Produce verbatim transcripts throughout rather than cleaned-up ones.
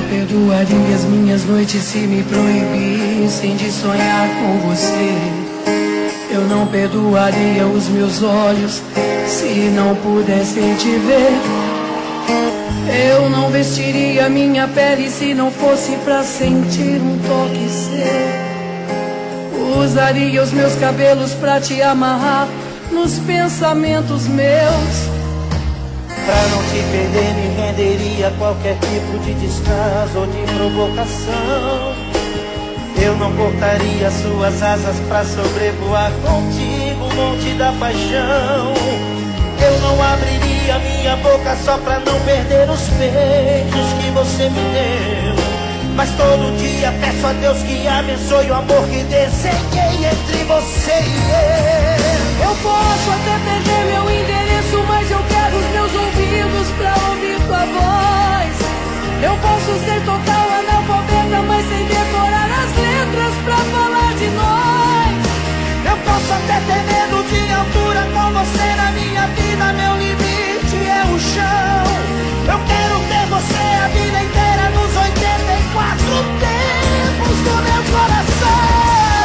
perdoaria as minhas noites se me proibissem de sonhar com você. Eu não perdoaria os meus olhos se não pudessem te ver. Eu não vestiria minha pele se não fosse pra sentir um toque seu. Usaria os meus cabelos pra te amarrar nos pensamentos meus. Pra não te perder me renderia a qualquer tipo de descaso ou de provocação. Eu não cortaria suas asas pra sobrevoar contigo o monte da paixão. Eu não abriria minha boca só pra não perder os beijos que você me deu. Mas todo dia peço a Deus que abençoe o amor que desenhei entre você e eu. Eu posso até perder meu endereço, mas eu quero os meus ouvidos pra ouvir tua voz. Eu posso ser total analfabeta, mas sem decorar as letras pra falar de nós. Eu posso até ter medo de altura, com você na minha vida, meu limite é o chão. Eu quero ter você a vida inteira nos oitenta e quatro tempos do meu coração.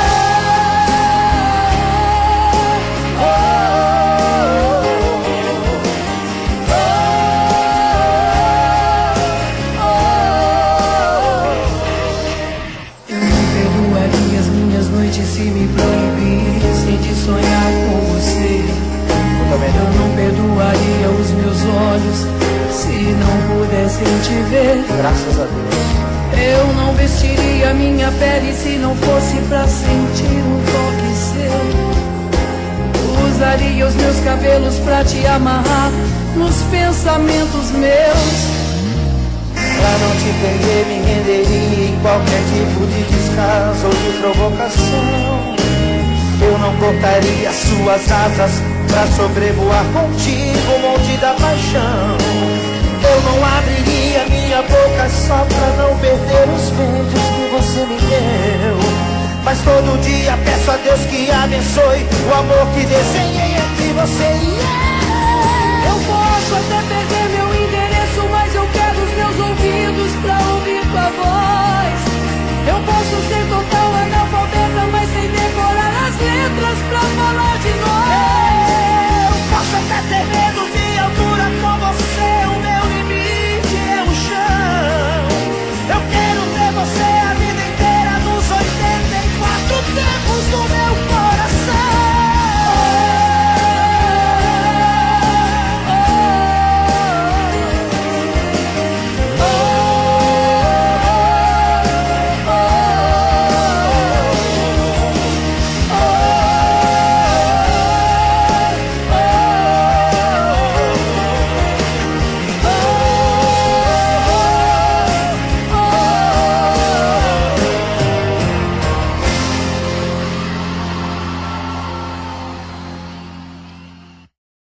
Oh, oh, oh, oh. Eu não perdoaria as minhas noites se me proibissem de sonhar com você. Eu não perdoaria os meus olhos se não pudessem te ver. Graças a Deus. Eu não vestiria minha pele se não fosse pra sentir um toque seu. Usaria os meus cabelos pra te amarrar nos pensamentos meus. Pra não te perder me renderia em qualquer tipo de descaso ou de provocação. Eu não cortaria suas asas pra sobrevoar contigo o monte da paixão. Eu não abriria minha boca só pra não perder os beijos que você me deu. Mas todo dia peço a Deus que abençoe o amor que desenhei entre você e eu. Eu posso até perder